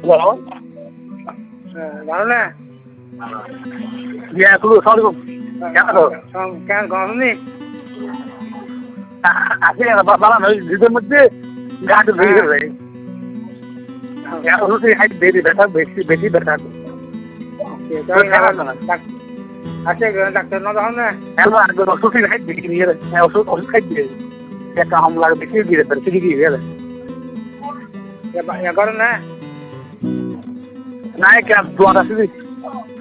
ভালো না কেন গরমনি আছে বাবা দুধের মধ্যে গাছ ধুয়ে যায় বেশি ব্যথা বেশি বেশি ব্যথা আছে ডাক্তার না তখন না ওষুধ খাই বেশি দিয়ে ওষুধ ওষুধ খাই দিয়ে একটা হামলা বেশি দিয়ে বেশি দিয়ে গেলে গরম না না কে দোয়া আছে